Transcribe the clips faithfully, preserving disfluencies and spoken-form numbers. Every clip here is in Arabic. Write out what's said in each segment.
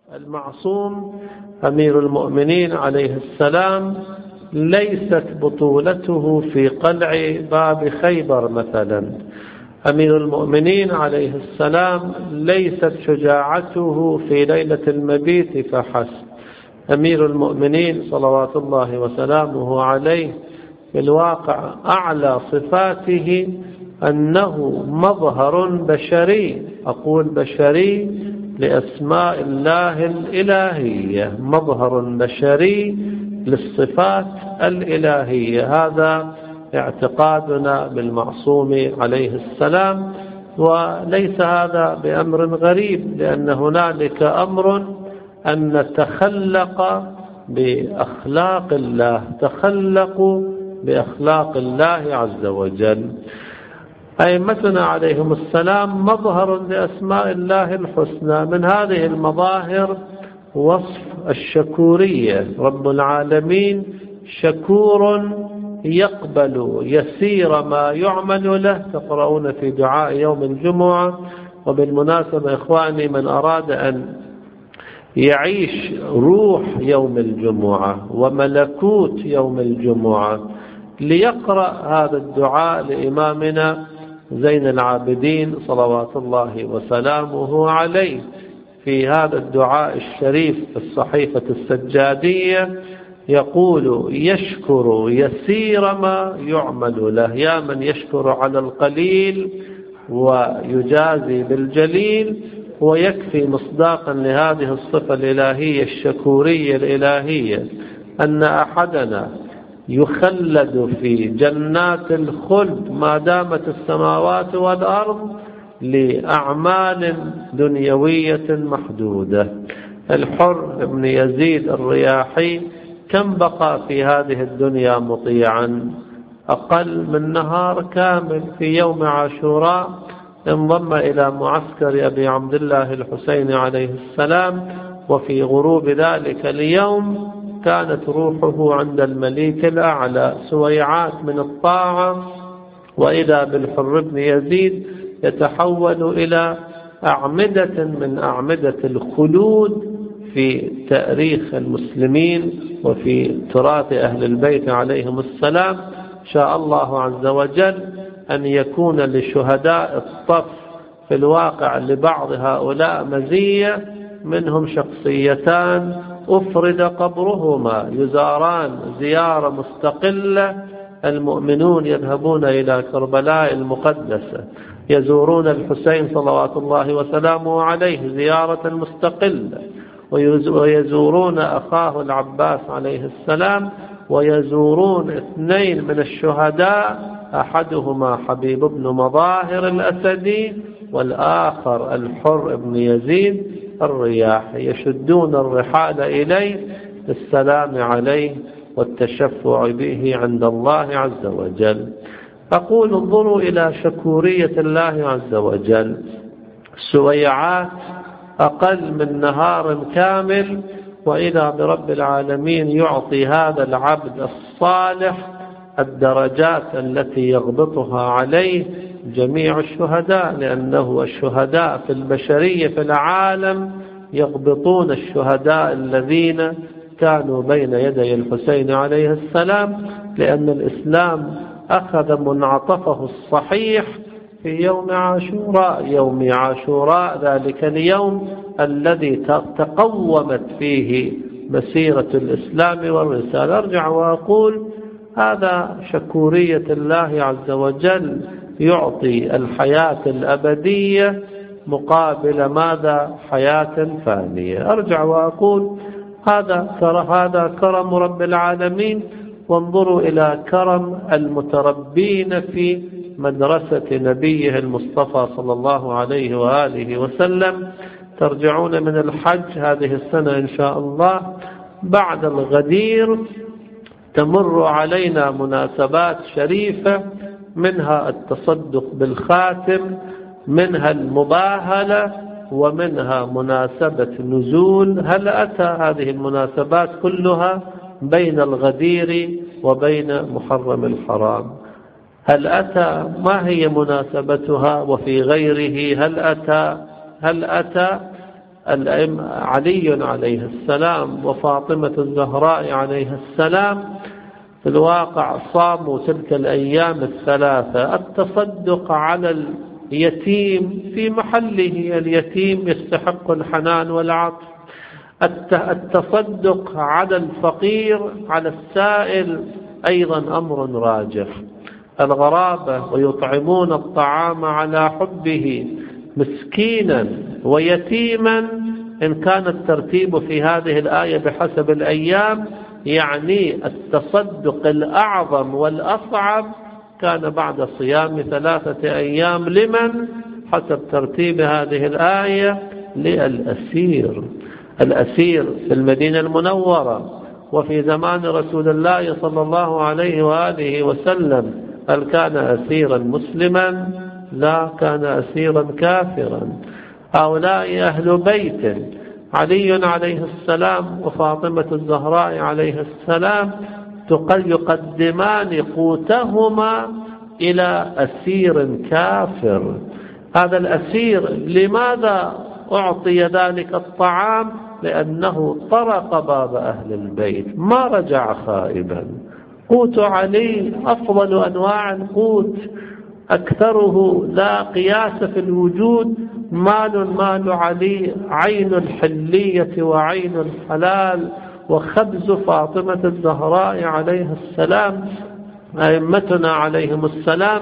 المعصوم أمير المؤمنين عليه السلام ليست بطولته في قلع باب خيبر مثلا. أمير المؤمنين عليه السلام ليست شجاعته في ليلة المبيت فحسب. أمير المؤمنين صلوات الله وسلامه عليه في الواقع أعلى صفاته أنه مظهر بشري، أقول بشري لأسماء الله الإلهية، مظهر بشري للصفات الإلهية. هذا اعتقادنا بالمعصوم عليه السلام، وليس هذا بأمر غريب، لأن هنالك أمر أن نتخلق بأخلاق الله، تخلقوا بأخلاق الله عز وجل. أئمتنا عليهم السلام مظهر لأسماء الله الحسنى. من هذه المظاهر وصف الشكورية، رب العالمين شكور يقبل يسير ما يعمل له، تقرؤون في دعاء يوم الجمعة. وبالمناسبة إخواني، من أراد أن يعيش روح يوم الجمعة وملكوت يوم الجمعة ليقرأ هذا الدعاء لإمامنا زين العابدين صلوات الله وسلامه عليه. في هذا الدعاء الشريف في الصحيفة السجادية يقول: يشكر يسير ما يعمل له، يا من يشكر على القليل ويجازي بالجليل. ويكفي مصداقا لهذه الصفة الإلهية الشكورية الإلهية أن أحدنا يخلد في جنات الخلد ما دامت السماوات والأرض لأعمال دنيوية محدودة. الحر بن يزيد الرياحي كم بقى في هذه الدنيا مطيعا؟ أقل من نهار كامل. في يوم عاشوراء انضم إلى معسكر أبي عبد الله الحسين عليه السلام، وفي غروب ذلك اليوم كانت روحه عند المليك الأعلى، سويعات من الطاعة، وإذا بالحر بن يزيد يتحول إلى أعمدة من أعمدة الخلود في تاريخ المسلمين وفي تراث أهل البيت عليهم السلام. شاء الله عز وجل أن يكون لشهداء الصف في الواقع لبعض هؤلاء مزية، منهم شخصيتان أفرد قبرهما يزاران زيارة مستقلة. المؤمنون يذهبون إلى كربلاء المقدسة يزورون الحسين صلوات الله وسلامه عليه زيارة مستقلة، ويزورون أخاه العباس عليه السلام، ويزورون اثنين من الشهداء، أحدهما حبيب بن مظاهر الأسدي والآخر الحر بن يزيد الرياحي، يشدون الرحال إليه للسلام عليه والتشفع به عند الله عز وجل. أقول انظروا إلى شكورية الله عز وجل، سويعات أقل من نهار كامل، وإذا برب العالمين يعطي هذا العبد الصالح الدرجات التي يغبطها عليه جميع الشهداء، لأنه الشهداء في البشرية في العالم يغبطون الشهداء الذين كانوا بين يدي الحسين عليه السلام، لأن الإسلام أخذ منعطفه الصحيح في يوم عاشوراء. يوم عاشوراء ذلك اليوم الذي تقومت فيه مسيرة الإسلام والرسالة. أرجع وأقول هذا شكورية الله عز وجل، يعطي الحياة الأبدية مقابل ماذا؟ حياة فانية. أرجع وأقول هذا هذا كرم رب العالمين. وانظروا إلى كرم المتربين في مدرسة نبيه المصطفى صلى الله عليه وآله وسلم. ترجعون من الحج هذه السنة إن شاء الله، بعد الغدير تمر علينا مناسبات شريفة، منها التصدق بالخاتم، منها المباهلة، ومنها مناسبة نزول. هل أتى هذه المناسبات كلها بين الغدير وبين محرم الحرام؟ هل أتى؟ ما هي مناسبتها؟ وفي غيره هل أتى؟ هل أتى علي عليه السلام وفاطمة الزهراء عليه السلام في الواقع صاموا تلك الأيام الثلاثة. التصدق على اليتيم في محله، اليتيم يستحق الحنان والعطف. التصدق على الفقير على السائل أيضا أمر راجح. الغرابة ويطعمون الطعام على حبه مسكينا ويتيما، إن كان الترتيب في هذه الآية بحسب الأيام يعني التصدق الأعظم والأصعب كان بعد صيام ثلاثة أيام لمن حسب ترتيب هذه الآية؟ للأسير. الأسير في المدينة المنورة وفي زمان رسول الله صلى الله عليه وآله وسلم، هل كان أسيرا مسلما؟ لا، كان أسيرا كافرا. هؤلاء أهل بيت علي عليه السلام وفاطمة الزهراء عليه السلام يقدمان قوتهما إلى أسير كافر. هذا الأسير لماذا أعطي ذلك الطعام؟ لأنه طرق باب أهل البيت، ما رجع خائبا. قوت علي أفضل أنواع القوت، أكثره لا قياس في الوجود. مال مال علي عين الحلية وعين الحلال، وخبز فاطمة الزهراء عليه السلام. أئمتنا عليهم السلام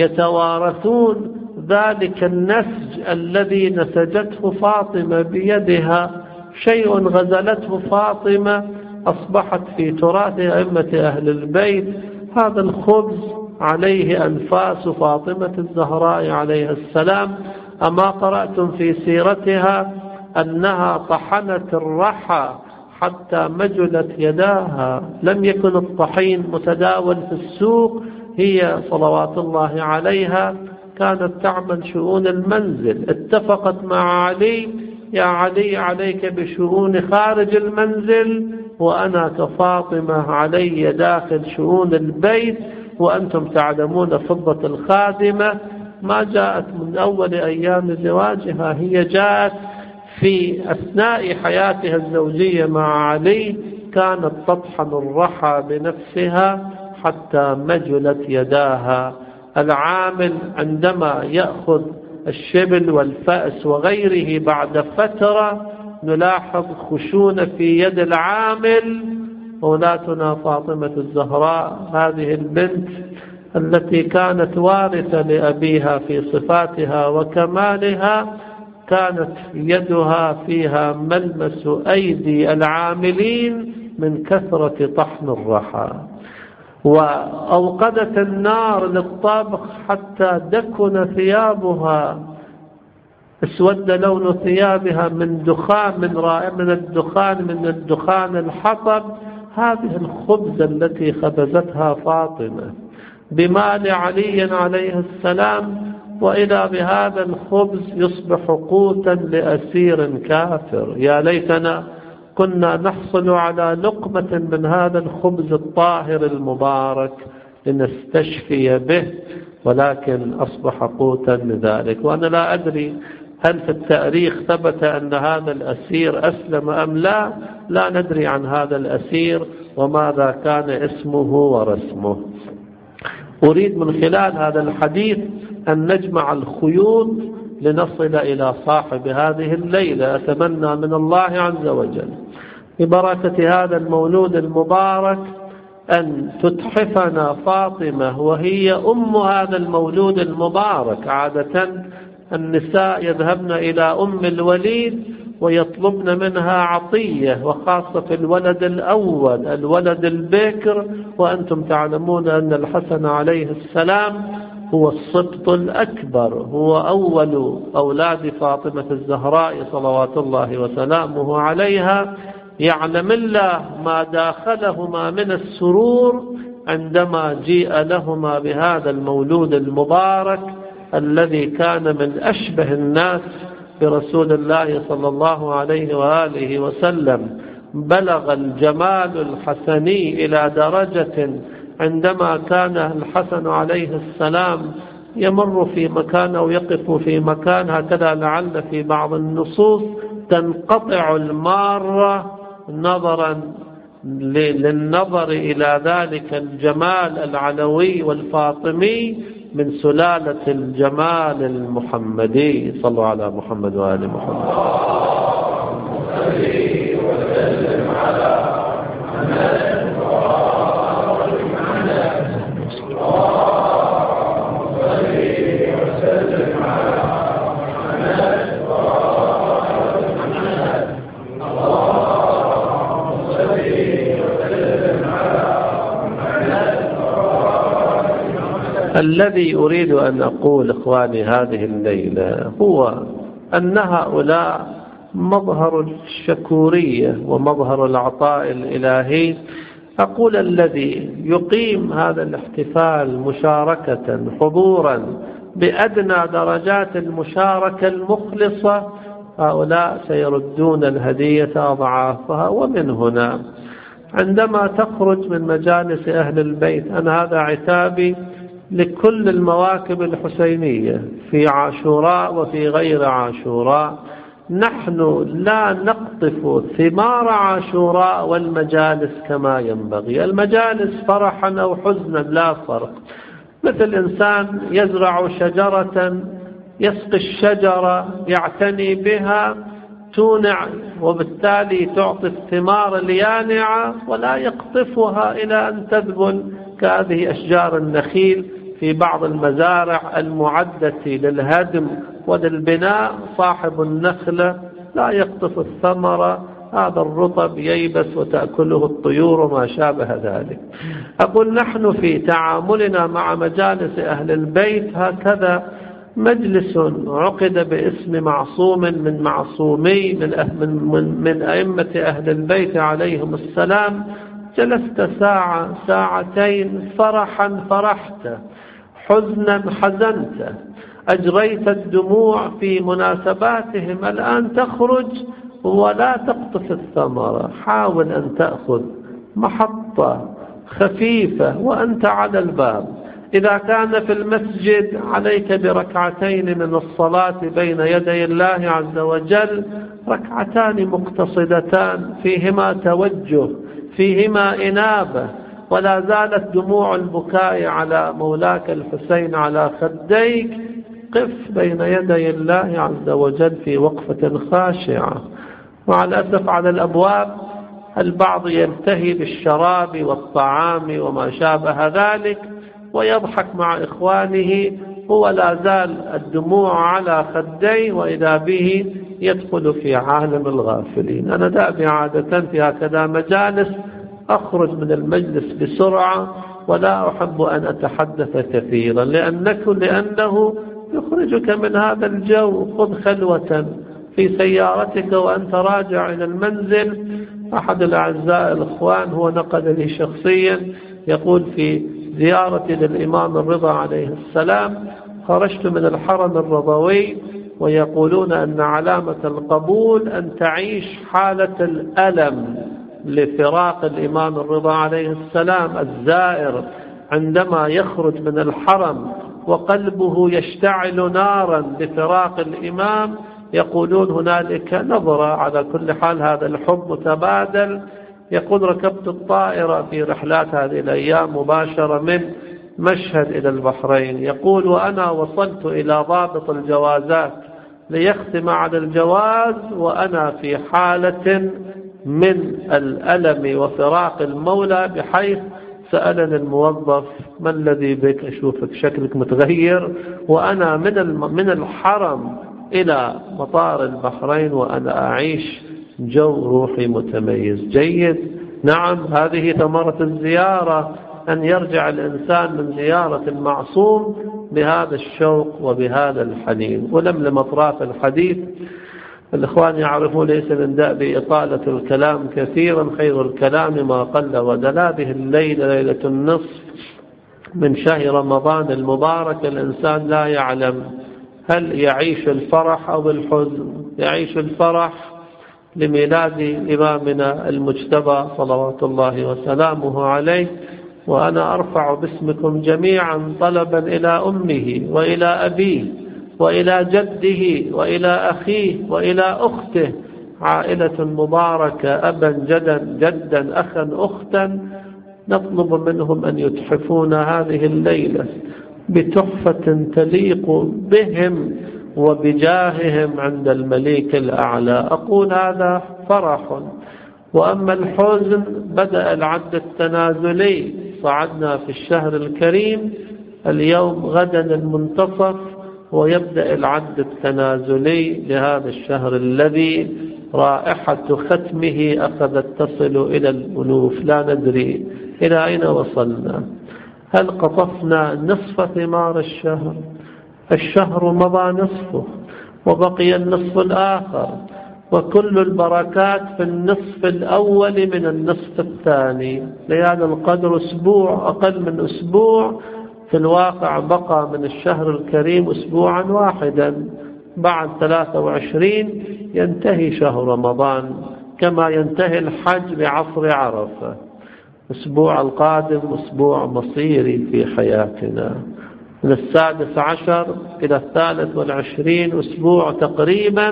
يتوارثون ذلك النسج الذي نسجته فاطمة بيدها، شيء غزلته فاطمة أصبحت في تراث أئمة أهل البيت. هذا الخبز عليه أنفاس فاطمة الزهراء عليه السلام. أما قرأتم في سيرتها أنها طحنت الرحى حتى مجلت يداها؟ لم يكن الطحين متداول في السوق، هي صلوات الله عليها كانت تعمل شؤون المنزل. اتفقت مع علي: يا علي عليك بشؤون خارج المنزل، وأنا كفاطمة علي داخل شؤون البيت، وأنتم تعلمون فضة الخادمة ما جاءت من أول أيام زواجها، هي جاءت في أثناء حياتها الزوجية مع علي، كانت تطحن الرحى بنفسها حتى مجلت يداها. العامل عندما يأخذ الشبل والفأس وغيره بعد فترة نلاحظ خشونة في يد العامل. مولاتنا فاطمة الزهراء هذه البنت التي كانت وارثة لأبيها في صفاتها وكمالها، كانت يدها فيها ملمس أيدي العاملين من كثرة طحن الرحى. وأوقدت النار للطبخ حتى دكن ثيابها، اسود لون ثيابها من دخان من رائع من الدخان من الدخان الحطب. هذه الخبز التي خبزتها فاطمة بمال علي عليه السلام، وإذا بهذا الخبز يصبح قوتا لأسير كافر. يا ليتنا كنا نحصل على لقمة من هذا الخبز الطاهر المبارك لنستشفي به، ولكن أصبح قوتا لذلك. وأنا لا أدري هل في التاريخ ثبت أن هذا الأسير أسلم أم لا، لا ندري عن هذا الأسير وماذا كان اسمه ورسمه. أريد من خلال هذا الحديث أن نجمع الخيوط لنصل إلى صاحب هذه الليلة. أتمنى من الله عز وجل ببركة هذا المولود المبارك أن تتحفنا فاطمة وهي أم هذا المولود المبارك. عادة النساء يذهبن إلى أم الوليد ويطلبن منها عطية، وخاصة في الولد الأول الولد البكر، وأنتم تعلمون أن الحسن عليه السلام هو السبط الأكبر، هو أول أولاد فاطمة الزهراء صلوات الله وسلامه عليها. يعلم الله ما داخلهما من السرور عندما جيء لهما بهذا المولود المبارك الذي كان من أشبه الناس برسول الله صلى الله عليه وآله وسلم. بلغ الجمال الحسني إلى درجة عندما كان الحسن عليه السلام يمر في مكان أو يقف في مكان، هكذا لعل في بعض النصوص تنقطع المارة نظرا للنظر إلى ذلك الجمال العلوي والفاطمي من سلالة الجمال المحمدي. صلوا على محمد وآل محمد. وسلم على محمد. الذي أريد أن أقول إخواني هذه الليلة هو أن هؤلاء مظهر الشكورية ومظهر العطاء الإلهي. أقول الذي يقيم هذا الاحتفال مشاركة حضورا بأدنى درجات المشاركة المخلصة، هؤلاء سيردون الهدية أضعافها. ومن هنا عندما تخرج من مجالس أهل البيت، أنا هذا عتابي لكل المواكب الحسينية في عاشوراء وفي غير عاشوراء، نحن لا نقطف ثمار عاشوراء والمجالس كما ينبغي. المجالس فرحا أو حزنا لا فرق، مثل إنسان يزرع شجرة، يسقي الشجرة، يعتني بها، تونع وبالتالي تعطي الثمار اليانعة ولا يقطفها إلى أن تذبل كهذه أشجار النخيل في بعض المزارع المعدة للهدم وللبناء. صاحب النخلة لا يقطف الثمرة، هذا الرطب ييبس وتأكله الطيور وما شابه ذلك. أقول نحن في تعاملنا مع مجالس أهل البيت هكذا، مجلس عقد باسم معصوم من معصومي من, من, من أئمة أهل البيت عليهم السلام، جلست ساعة ساعتين، فرحا فرحت، حزنا حزنت، أجريت الدموع في مناسباتهم. الآن تخرج ولا تقطف الثمرة، حاول أن تأخذ محطة خفيفة وأنت على الباب. إذا كان في المسجد عليك بركعتين من الصلاة بين يدي الله عز وجل، ركعتان مقتصدتان فيهما توجه، فيهما إنابة، ولا زالت دموع البكاء على مولاك الحسين على خديك. قف بين يدي الله عز وجل في وقفة خاشعة. مع الأسف على الأبواب البعض ينتهي بالشراب والطعام وما شابه ذلك ويضحك مع إخوانه، هو لا زال الدموع على خديه، وإذا به يدخل في عالم الغافلين. أنا دأبي عادة في هكذا مجالس أخرج من المجلس بسرعة ولا أحب أن أتحدث كثيرا، لأنك لأنه يخرجك من هذا الجو. خذ خلوة في سيارتك وأنت راجع إلى المنزل. أحد الأعزاء الإخوان هو نقل لي شخصيا يقول في زيارتي للإمام الرضا عليه السلام، خرجت من الحرم الرضوي ويقولون أن علامة القبول أن تعيش حالة الألم لفراق الإمام الرضا عليه السلام. الزائر عندما يخرج من الحرم وقلبه يشتعل نارا لفراق الإمام، يقولون هنالك نظرة. على كل حال هذا الحب متبادل. يقول ركبت الطائرة في رحلات هذه الأيام مباشرة من مشهد إلى البحرين، يقول وأنا وصلت إلى ضابط الجوازات ليختم على الجواز وأنا في حالة من الألم وفراق المولى، بحيث سألني الموظف ما الذي بك، أشوفك شكلك متغير، وأنا من من الحرم إلى مطار البحرين وأنا أعيش جو روحي متميز. جيد، نعم، هذه ثمرة الزيارة، أن يرجع الإنسان من زيارة المعصوم بهذا الشوق وبهذا الحنين. ولملم أطراف الحديث. الإخوان يعرفون ليس من دأبي إطالة الكلام كثيرا، خير الكلام ما قل ودل. هذه الليلة ليلة النصف من شهر رمضان المبارك، الإنسان لا يعلم هل يعيش الفرح أو الحزن. يعيش الفرح لميلاد إمامنا المجتبى صلوات الله وسلامه عليه، وأنا أرفع باسمكم جميعا طلبا إلى أمه وإلى أبيه وإلى جده وإلى أخيه وإلى أخته عائلة مباركة، أبا جدا جدا أخا أختا، نطلب منهم أن يتحفون هذه الليلة بتحفة تليق بهم وبجاههم عند المليك الأعلى. أقول هذا فرح. وأما الحزن بدأ العد التنازلي، صعدنا في الشهر الكريم، اليوم غدا المنتصف، ويبدأ العد التنازلي لهذا الشهر الذي رائحة ختمه أخذت تصل إلى الألوف. لا ندري إلى أين وصلنا. هل قطفنا نصف ثمار الشهر؟ الشهر مضى نصفه وبقي النصف الآخر، وكل البركات في النصف الأول من النصف الثاني. ليالي القدر أسبوع، أقل من أسبوع. في الواقع بقى من الشهر الكريم أسبوعا واحدا. بعد ثلاثة وعشرين ينتهي شهر رمضان، كما ينتهي الحج بعصر عرفة. الأسبوع القادم أسبوع مصيري في حياتنا، من السادس عشر إلى الثالث والعشرين أسبوع تقريبا.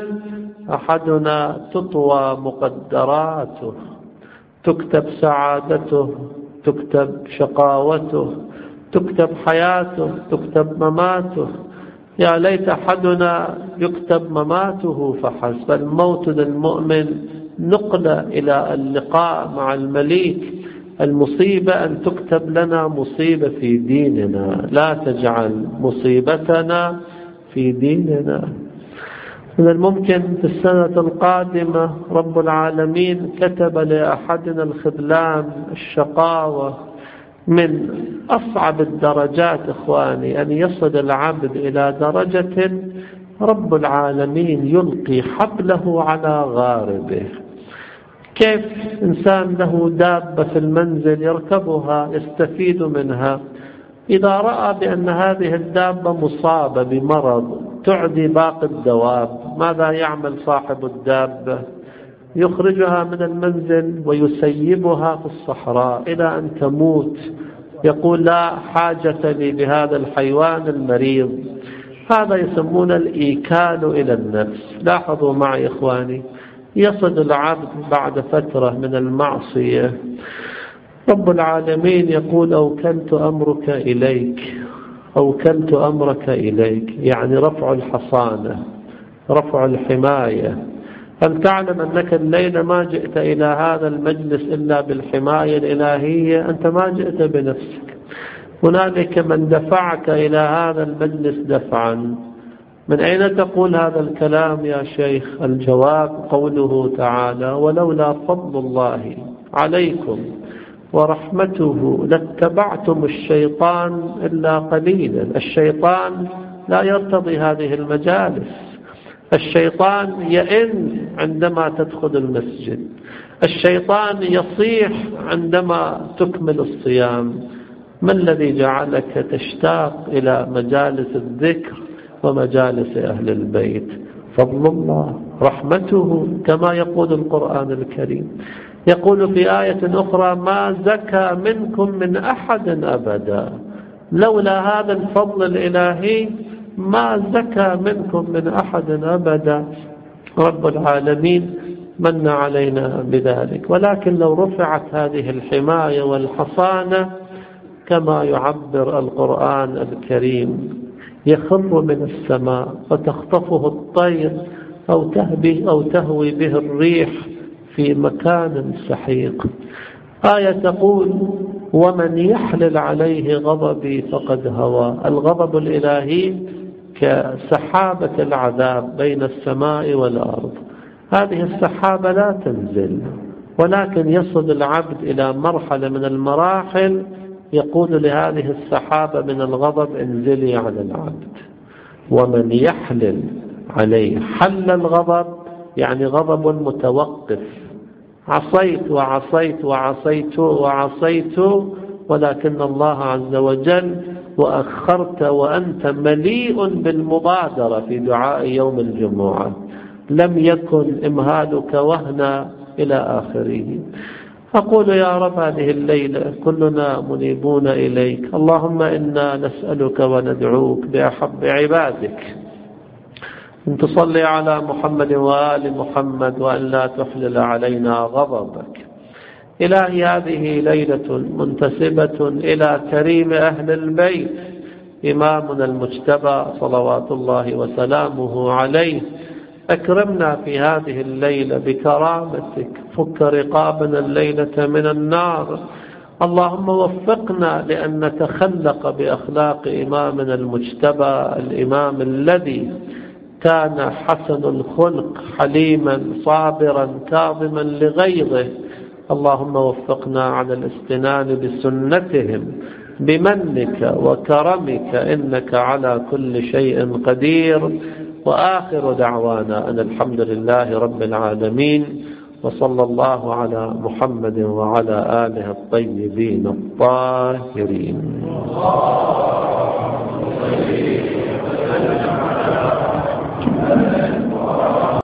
أحدنا تطوى مقدراته، تكتب سعادته، تكتب شقاوته، تكتب حياته، تكتب مماته. يا ليت أحدنا يكتب مماته فحسب. الموت للمؤمن نقلة إلى اللقاء مع المليك. المصيبة أن تكتب لنا مصيبة في ديننا. لا تجعل مصيبتنا في ديننا. من الممكن في السنة القادمة رب العالمين كتب لأحدنا الخذلان، الشقاوة، من أصعب الدرجات إخواني، أن يصل العبد إلى درجة رب العالمين يلقي حبله على غاربه. كيف إنسان له دابة في المنزل يركبها يستفيد منها، إذا رأى بأن هذه الدابة مصابة بمرض تعدي باقي الدواب، ماذا يعمل صاحب الدابة؟ يخرجها من المنزل ويسيبها في الصحراء إلى أن تموت. يقول لا حاجة لي بهذا الحيوان المريض. هذا يسمون الإيكال إلى النفس. لاحظوا معي إخواني، يصل العبد بعد فترة من المعصية، رب العالمين يقول أوكلت أمرك إليك، أوكلت أمرك إليك، يعني رفع الحصانة، رفع الحماية. هل تعلم أنك الليلة ما جئت إلى هذا المجلس إلا بالحماية الإلهية؟ أنت ما جئت بنفسك، هنالك من دفعك إلى هذا المجلس دفعا. من أين تقول هذا الكلام يا شيخ؟ الجواب قوله تعالى ولولا فضل الله عليكم ورحمته لاتبعتم الشيطان إلا قليلا. الشيطان لا يرتضي هذه المجالس. الشيطان يئن عندما تدخل المسجد، الشيطان يصيح عندما تكمل الصيام. ما الذي جعلك تشتاق إلى مجالس الذكر ومجالس أهل البيت؟ فضل الله، رحمته، كما يقول القرآن الكريم. يقول في آية أخرى ما زكى منكم من أحد أبدا. لولا هذا الفضل الإلهي ما زكى منكم من أحد أبدا. رب العالمين من علينا بذلك. ولكن لو رفعت هذه الحماية والحصانة كما يعبر القرآن الكريم، يخر من السماء فتخطفه الطير أو تهبي أو تهوي به الريح في مكان سحيق. آية تقول ومن يحلل عليه غضبي فقد هوى. الغضب الإلهي كسحابة العذاب بين السماء والأرض. هذه السحابة لا تنزل، ولكن يصل العبد إلى مرحلة من المراحل يقول لهذه السحابة من الغضب انزلي على العبد. ومن يحلل عليه، حل الغضب يعني غضب متوقف. عصيت وعصيت وعصيت وعصيت، ولكن الله عز وجل وأخرت وأنت مليء بالمبادرة في دعاء يوم الجمعة، لم يكن إمهالك وهنا إلى آخره. أقول يا رب هذه الليلة كلنا منيبون إليك، اللهم إنا نسألك وندعوك بأحب عبادك أن تصلي على محمد وآل محمد وأن لا تحلل علينا غضبك. إلهي هذه ليلة منتسبة إلى كريم أهل البيت إمامنا المجتبى صلوات الله وسلامه عليه. أكرمنا في هذه الليلة بكرامتك، فك رقابنا الليلة من النار. اللهم وفقنا لأن نتخلق بأخلاق إمامنا المجتبى، الإمام الذي كان حسن الخلق، حليما صابرا كاظما لغيظه. اللهم وفقنا على الاستنان بسنتهم بمنك وكرمك، إنك على كل شيء قدير. وآخر دعوانا أن الحمد لله رب العالمين، وصلى الله على محمد وعلى آله الطيبين الطاهرين.